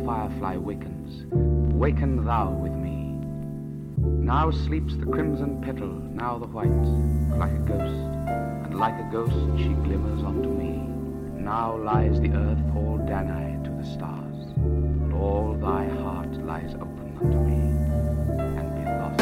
firefly wakens, waken thou with me. Now sleeps the crimson petal, now the white, like a ghost, and like a ghost she glimmers unto me. Now lies the earth all Danae to the stars, and all thy heart lies open unto me, and be lost.